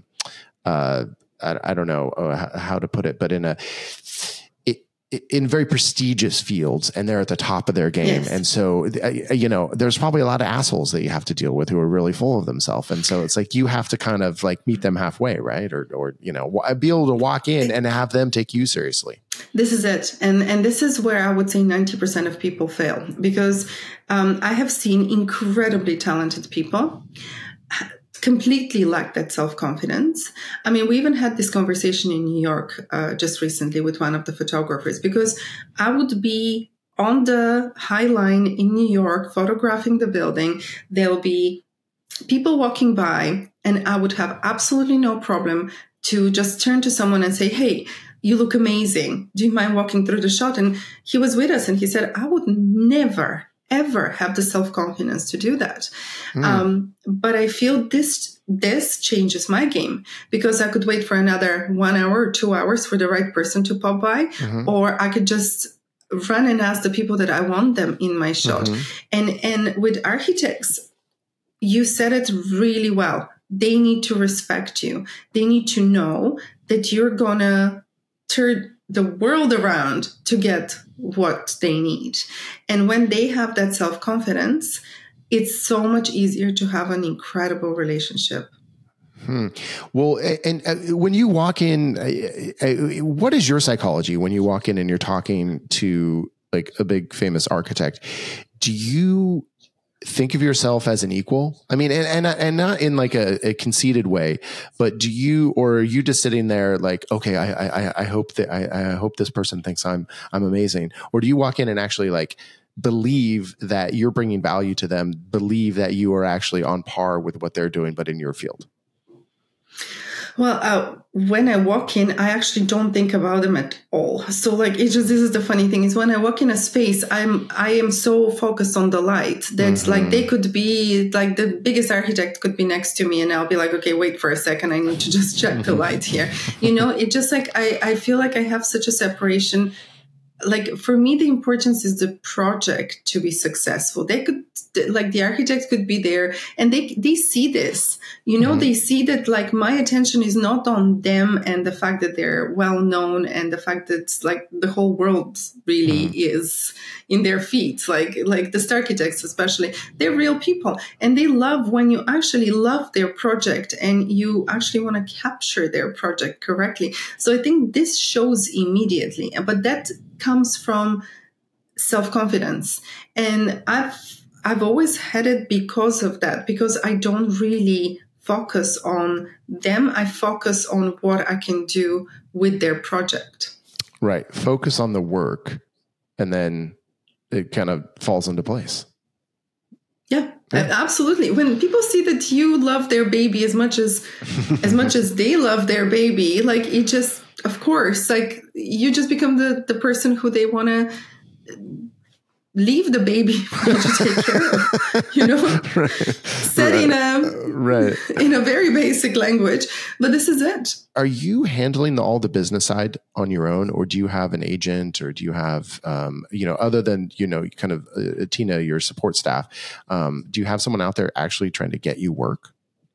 [SPEAKER 1] I don't know how to put it, but in very prestigious fields, and they're at the top of their game. Yes. And so, there's probably a lot of assholes that you have to deal with who are really full of themselves. And so it's like, you have to kind of like meet them halfway, right? Or be able to walk in and have them take you seriously.
[SPEAKER 2] This is it. And this is where I would say 90% of people fail, because I have seen incredibly talented people completely lack that self-confidence. We even had this conversation in New York just recently with one of the photographers, because I would be on the High Line in New York, photographing the building. There'll be people walking by, and I would have absolutely no problem to just turn to someone and say, hey, you look amazing. Do you mind walking through the shot? And he was with us and he said, I would never, ever have the self-confidence to do that. But I feel this changes my game, because I could wait for another 1 hour or 2 hours for the right person to pop by, or I could just run and ask the people that I want them in my shot. And with architects, you said it really well. They need to respect you. They need to know that you're going to turn the world around to get what they need. And when they have that self-confidence, it's so much easier to have an incredible relationship.
[SPEAKER 1] Well, and when you walk in, what is your psychology when you walk in and you're talking to like a big famous architect? Do you think of yourself as an equal? I mean, and not in like a conceited way, but or are you just sitting there like, okay, I hope that I hope this person thinks I'm amazing? Or do you walk in and actually like believe that you're bringing value to them, believe that you are actually on par with what they're doing, but in your field?
[SPEAKER 2] Well, when I walk in, I actually don't think about them at all. So like, this is the funny thing is when I walk in a space, I am so focused on the light that's like, they could be like the biggest architect could be next to me and I'll be like, okay, wait for a second. I need to just check the light here. It just like, I feel like I have such a separation. Like for me, the importance is the project to be successful. They could, like the architects could be there and they see this, they see that like my attention is not on them and the fact that they're well known and the fact that like the whole world really is in their feet. Like the star architects, especially, they're real people and they love when you actually love their project and you actually want to capture their project correctly. So I think this shows immediately, but that comes from self-confidence. And I've always had it because of that, because I don't really focus on them. I focus on what I can do with their project.
[SPEAKER 1] Right. Focus on the work and then it kind of falls into place.
[SPEAKER 2] Yeah, absolutely. When people see that you love their baby as much as they love their baby, like it just, of course, like you just become the person who they want to leave the baby to take care of,
[SPEAKER 1] Right.
[SPEAKER 2] said in a very basic language, but this is it.
[SPEAKER 1] Are you handling all the business side on your own, or do you have an agent, or do you have, other than, kind of Tina, your support staff, do you have someone out there actually trying to get you work?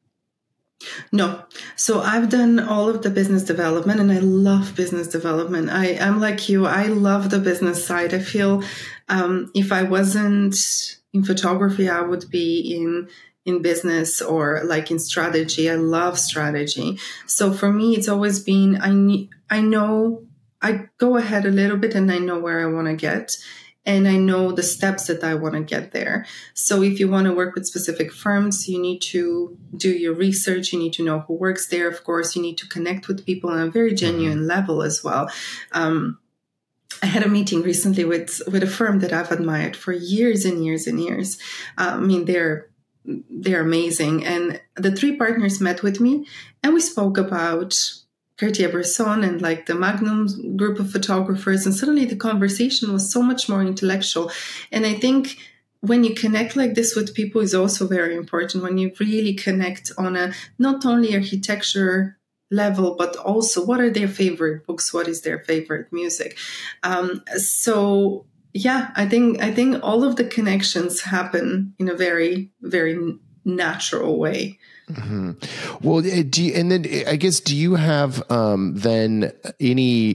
[SPEAKER 2] No. So I've done all of the business development and I love business development. I'm like you. I love the business side. I feel if I wasn't in photography, I would be in business or like in strategy. I love strategy. So for me, it's always been, I know I go ahead a little bit and I know where I want to get. And I know the steps that I want to get there. So if you want to work with specific firms, you need to do your research. You need to know who works there. Of course, you need to connect with people on a very genuine level as well. I had a meeting recently with a firm that I've admired for years and years and years. I mean, they're amazing. And the three partners met with me and we spoke about Cartier-Bresson and like the Magnum group of photographers. And suddenly the conversation was so much more intellectual. And I think when you connect like this with people is also very important, when you really connect on a not only architecture level, but also what are their favorite books? What is their favorite music? So yeah, I think all of the connections happen in a very, very natural way.
[SPEAKER 1] Mm-hmm. Well, do you have then any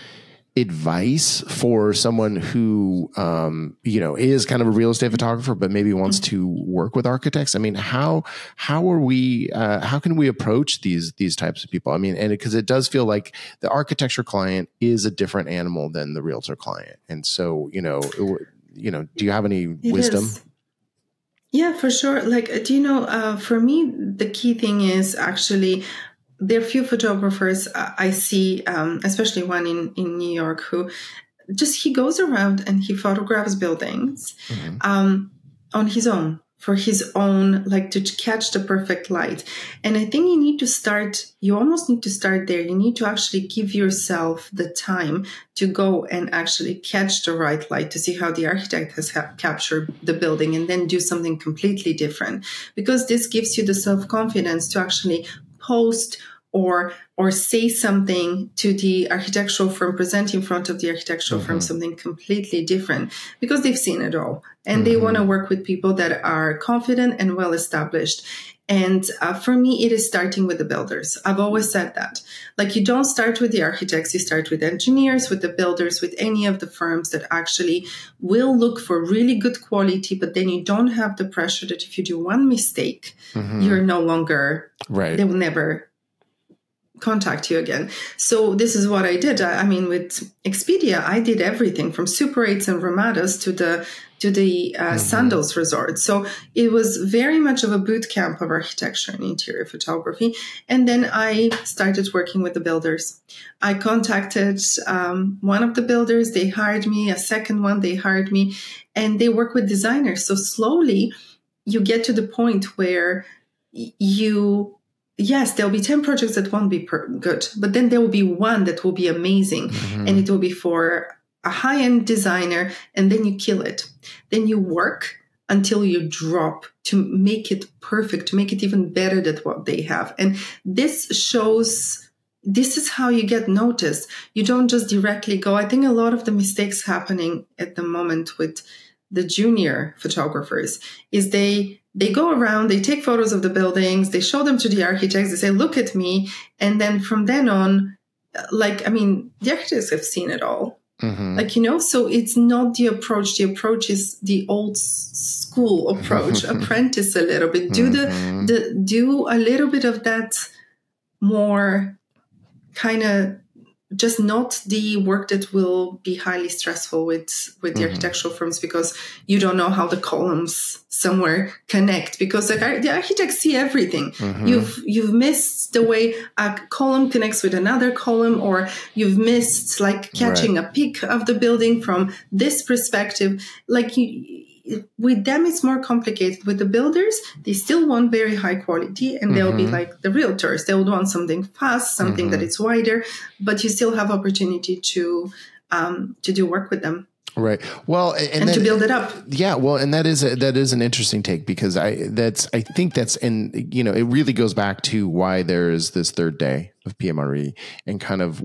[SPEAKER 1] advice for someone who is kind of a real estate photographer but maybe wants to work with architects? I mean, how are we how can we approach these types of people? I mean, and because it does feel like the architecture client is a different animal than the realtor client, and so do you have any wisdom?
[SPEAKER 2] Yeah, for sure. Like, for me, the key thing is actually there are few photographers I see, especially one in New York, who just he goes around and he photographs buildings on his own, for his own, like to catch the perfect light. And I think you almost need to start there. You need to actually give yourself the time to go and actually catch the right light, to see how the architect has captured the building, and then do something completely different. Because this gives you the self-confidence to actually post or say something to the architectural firm, present in front of the architectural firm something completely different, because they've seen it all. And they want to work with people that are confident and well-established. And for me, it is starting with the builders. I've always said that. Like, you don't start with the architects, you start with engineers, with the builders, with any of the firms that actually will look for really good quality, but then you don't have the pressure that if you do one mistake, you're no longer,
[SPEAKER 1] right.
[SPEAKER 2] they will never contact you again. So this is what I did. I mean, with Expedia, I did everything from Super 8s and Ramadas to the Sandals Resort. So it was very much of a boot camp of architecture and interior photography. And then I started working with the builders. I contacted one of the builders. They hired me. A second one, they hired me. And they work with designers. So slowly you get to the point where yes, there'll be 10 projects that won't be good, but then there will be one that will be amazing, and it will be for a high-end designer, and then you kill it. Then you work until you drop to make it perfect, to make it even better than what they have. And this is how you get noticed. You don't just directly go. I think a lot of the mistakes happening at the moment with the junior photographers is they go around, they take photos of the buildings, they show them to the architects, they say, look at me. And then from then on, the architects have seen it all. So it's not the approach. The approach is the old school approach, apprentice a little bit, do a little bit of that more kind of, just not the work that will be highly stressful with the architectural firms, because you don't know how the columns somewhere connect, because the architects see everything. You've missed the way a column connects with another column, or you've missed catching a peak of the building from this perspective. With them, it's more complicated. With the builders, they still want very high quality, and they'll be like the realtors. They would want something fast, something that is wider, but you still have opportunity to do work with them.
[SPEAKER 1] Right. Well, and
[SPEAKER 2] to build it up.
[SPEAKER 1] Yeah. Well, and that is an interesting take, because I think that's, and it really goes back to why there is this third day of PMRE, and kind of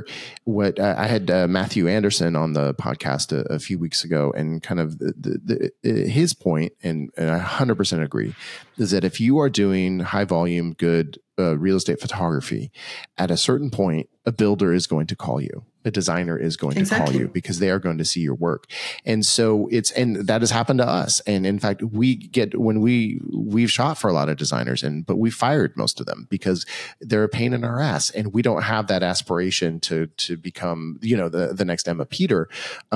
[SPEAKER 1] I had Matthew Anderson on the podcast a few weeks ago, and kind of his point, and I 100% agree, is that if you are doing high volume, good real estate photography, at a certain point, a builder is going to call you. A designer is going to call you, because they are going to see your work. And so and that has happened to us. And in fact, we've shot for a lot of designers, but we fired most of them because they're a pain in our ass, and we don't have that aspiration to become, the next Emma Peter.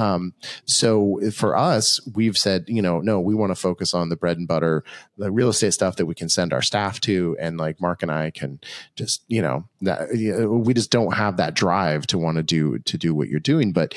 [SPEAKER 1] So for us, we've said, no, we want to focus on the bread and butter, the real estate stuff that we can send our staff to. And like Mark and I can just, we just don't have that drive to want to do what you're doing. But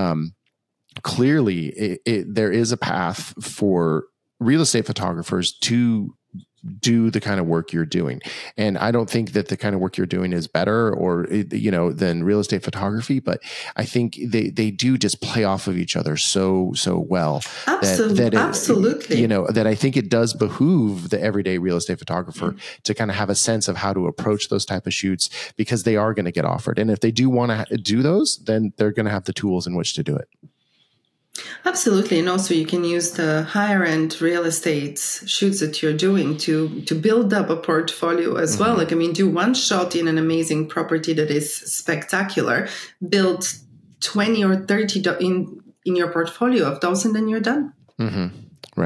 [SPEAKER 1] clearly there is a path for real estate photographers to do the kind of work you're doing. And I don't think that the kind of work you're doing is better or, than real estate photography, but I think they do just play off of each other so well.
[SPEAKER 2] Absolutely.
[SPEAKER 1] That I think it does behoove the everyday real estate photographer to kind of have a sense of how to approach those type of shoots, because they are going to get offered. And if they do want to do those, then they're going to have the tools in which to do it.
[SPEAKER 2] Absolutely. And also you can use the higher end real estate shoots that you're doing to build up a portfolio as well. Do one shot in an amazing property that is spectacular, build 20 or 30 in your portfolio of those, and then you're done.
[SPEAKER 1] Right.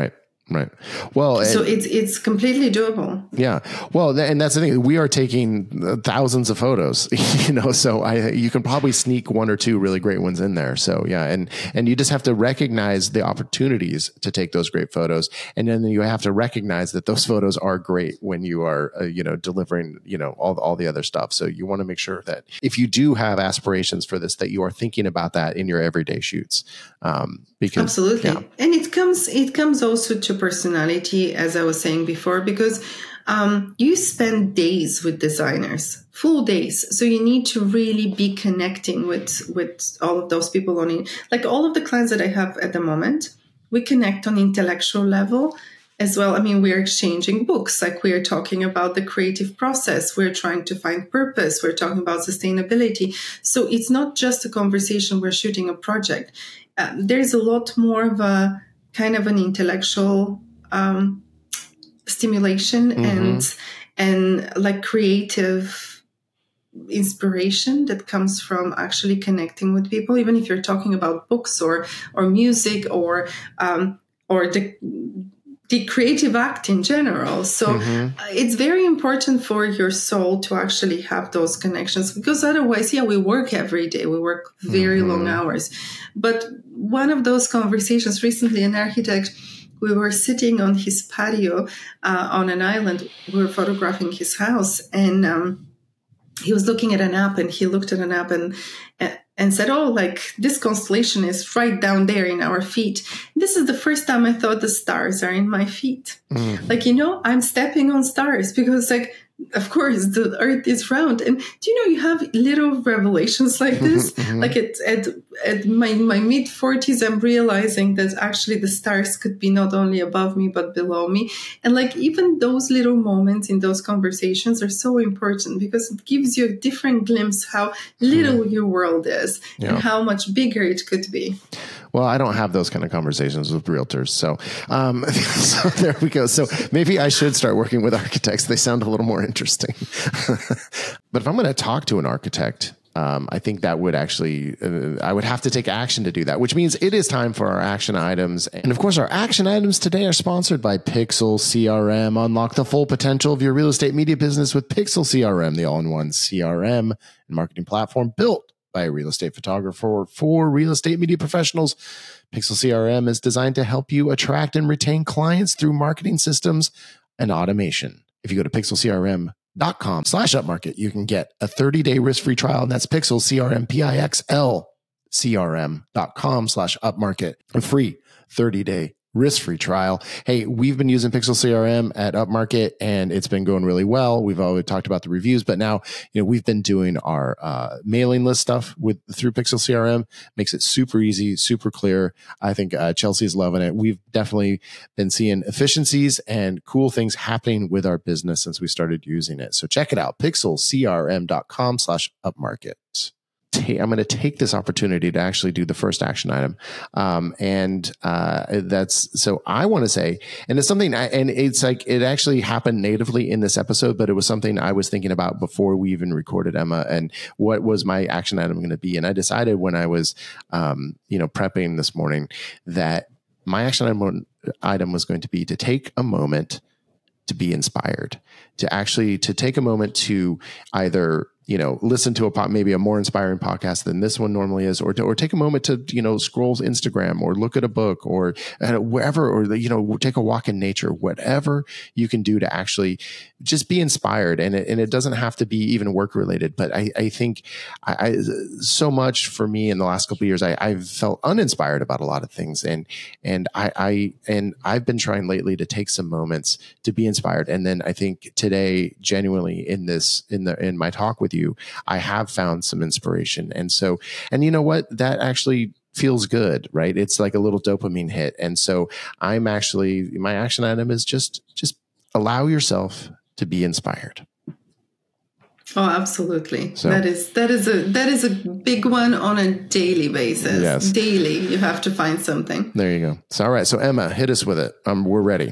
[SPEAKER 1] Right. Well,
[SPEAKER 2] so it's completely doable.
[SPEAKER 1] Yeah. Well, and that's the thing. We are taking thousands of photos, so you can probably sneak one or two really great ones in there. So yeah. And you just have to recognize the opportunities to take those great photos. And then you have to recognize that those photos are great when you are, delivering, all the other stuff. So you want to make sure that if you do have aspirations for this, that you are thinking about that in your everyday shoots. Because
[SPEAKER 2] absolutely. Yeah. And it comes also to personality, as I was saying before, because you spend days with designers, full days. So you need to really be connecting with all of those people on it. Like all of the clients that I have at the moment, we connect on intellectual level as well. I mean, we're exchanging books, like we're talking about the creative process. We're trying to find purpose. We're talking about sustainability. So it's not just a conversation. We're shooting a project. There's a lot more of a kind of an intellectual stimulation and like creative inspiration that comes from actually connecting with people, even if you're talking about books or music or the creative act in general. So it's very important for your soul to actually have those connections, because otherwise, we work every day. We work very long hours. But one of those conversations recently, an architect, we were sitting on his patio on an island. We were photographing his house, and he was looking at an app, and he looked at an app and said, "Oh, like this constellation is right down there in our feet. This is the first time I thought the stars are in my feet. Like, I'm stepping on stars because, like, of course, the earth is round." And do you have little revelations like this? Like at my mid 40s, I'm realizing that actually the stars could be not only above me, but below me. And like, even those little moments in those conversations are so important, because it gives you a different glimpse how little your world is and how much bigger it could be.
[SPEAKER 1] Well, I don't have those kind of conversations with realtors. So, so there we go. So maybe I should start working with architects. They sound a little more interesting. But if I'm going to talk to an architect, I think that would actually, I would have to take action to do that, which means it is time for our action items. And of course, our action items today are sponsored by Pixel CRM. Unlock the full potential of your real estate media business with Pixel CRM, the all-in-one CRM and marketing platform built by a real estate photographer for real estate media professionals. Pixel CRM is designed to help you attract and retain clients through marketing systems and automation. If you go to pixelcrm.com/upmarket, you can get a 30-day risk-free trial. And that's Pixel CRM, pixelcrm.com/upmarket, a free 30-day risk-free trial. Hey, we've been using Pixel CRM at Upmarket, and it's been going really well. We've always talked about the reviews, but now, we've been doing our mailing list stuff through Pixel CRM. Makes it super easy, super clear. I think Chelsea's loving it. We've definitely been seeing efficiencies and cool things happening with our business since we started using it. So check it out, pixelcrm.com/upmarket. I'm going to take this opportunity to actually do the first action item. So I want to say, and it's something, and it's like, it actually happened natively in this episode, but it was something I was thinking about before we even recorded, Emma, and what was my action item going to be. And I decided when I was, prepping this morning, that my action item was going to be to take a moment to be inspired, to take a moment to either listen to maybe a more inspiring podcast than this one normally is, or take a moment to, scroll Instagram or look at a book or wherever, or, take a walk in nature, whatever you can do to actually just be inspired. And it doesn't have to be even work related, but I think so much for me in the last couple of years, I've felt uninspired about a lot of things. And I've been trying lately to take some moments to be inspired. And then I think today, genuinely in my talk with you, I have found some inspiration. And you know what? That actually feels good, right? It's like a little dopamine hit. And so my action item is just allow yourself to be inspired.
[SPEAKER 2] Oh, absolutely. So, that is a big one on a daily basis.
[SPEAKER 1] Yes.
[SPEAKER 2] Daily, you have to find something.
[SPEAKER 1] There you go. So, all right. So Emma, hit us with it. We're ready.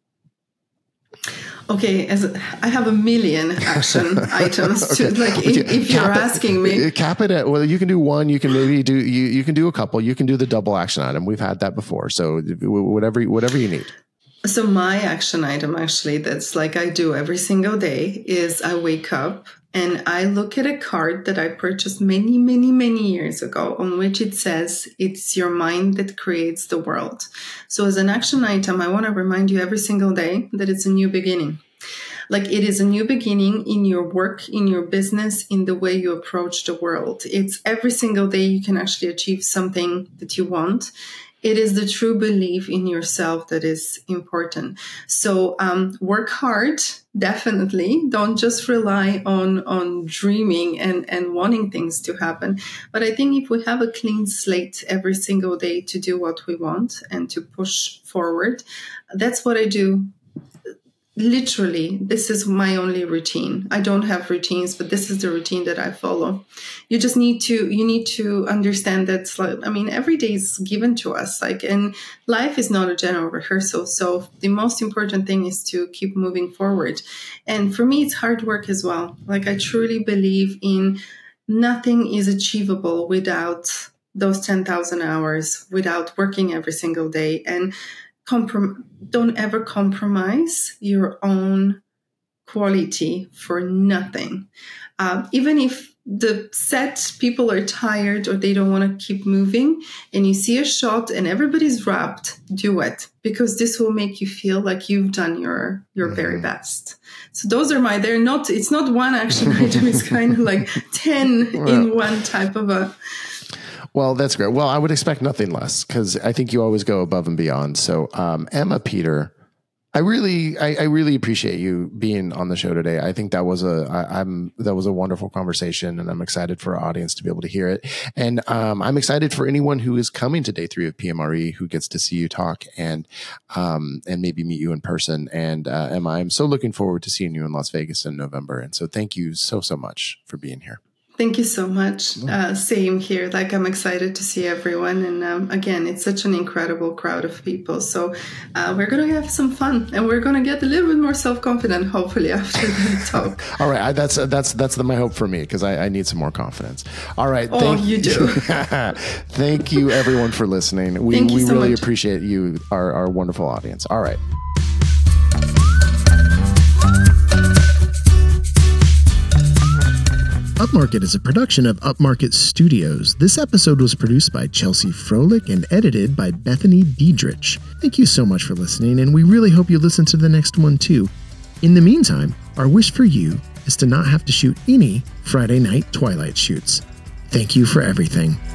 [SPEAKER 2] Okay, I have a million action items to if you're asking me.
[SPEAKER 1] Cap it at, well, you can do one, you can maybe do, you can do a couple, you can do the double action item. We've had that before. So whatever you need.
[SPEAKER 2] So my action item, actually, that's like I do every single day, is I wake up and I look at a card that I purchased many, many, many years ago, on which it says, it's your mind that creates the world. So as an action item, I want to remind you every single day that it's a new beginning. Like, it is a new beginning in your work, in your business, in the way you approach the world. It's every single day you can actually achieve something that you want. It is the true belief in yourself that is important. So work hard, definitely. Don't just rely on dreaming and wanting things to happen. But I think if we have a clean slate every single day to do what we want and to push forward, that's what I do. Literally, this is my only routine. I don't have routines, but this is the routine that I follow. You need to understand that, like, I mean, every day is given to us, like, and life is not a general rehearsal. So the most important thing is to keep moving forward. And for me, it's hard work as well. Like, I truly believe in nothing is achievable without those 10,000 hours, without working every single day. And don't ever compromise your own quality for nothing. Even if the set people are tired or they don't want to keep moving, and you see a shot and everybody's wrapped, do it, because this will make you feel like you've done your very best. So those are it's not one action item, it's kind of like 10 in one type of a.
[SPEAKER 1] Well, that's great. Well, I would expect nothing less, because I think you always go above and beyond. So, Emma Peter, I really appreciate you being on the show today. I think that was a wonderful conversation, and I'm excited for our audience to be able to hear it. And I'm excited for anyone who is coming to day 3 of PMRE who gets to see you talk and maybe meet you in person. And Emma, I'm so looking forward to seeing you in Las Vegas in November. And so thank you so much for being here.
[SPEAKER 2] Thank you so much. Same here. Like, I'm excited to see everyone. And again, it's such an incredible crowd of people. So we're going to have some fun, and we're going to get a little bit more self-confident, hopefully, after the talk.
[SPEAKER 1] All right. That's my hope for me, because I need some more confidence. All right.
[SPEAKER 2] You do.
[SPEAKER 1] Thank you, everyone, for listening. We so really appreciate you, our wonderful audience. All right. Upmarket is a production of Upmarket Studios. This episode was produced by Chelsea Froelich and edited by Bethany Diedrich. Thank you so much for listening, and we really hope you listen to the next one too. In the meantime, our wish for you is to not have to shoot any Friday night Twilight shoots. Thank you for everything.